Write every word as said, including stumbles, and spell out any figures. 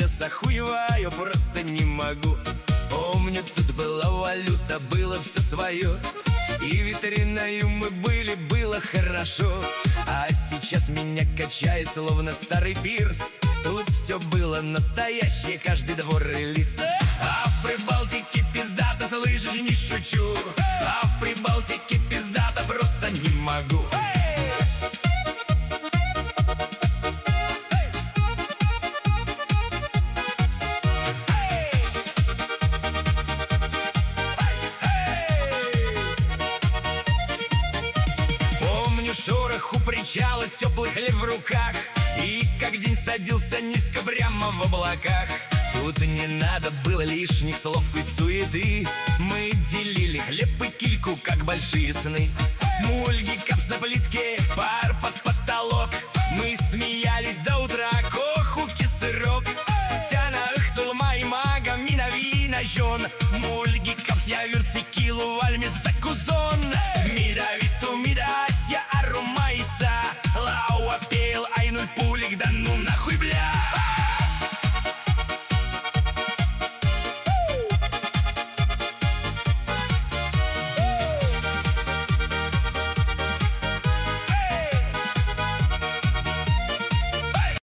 сейчас охуеваю, просто не могу. Помню, тут была валюта, было все свое, и ветериною мы были, было хорошо. А сейчас меня качает, словно старый пирс. Тут все было настоящее, каждый двор и лист. А в Прибалтике пиздато, слышишь, не шучу. А в Прибалтике пиздато, просто не могу. Шорох у причала, теплых хлеб в руках, и как день садился низко прямо в облаках. Тут не надо было лишних слов и суеты. Мы делили хлеб и кильку, как большие сны. Мульги, капс на плитке, пар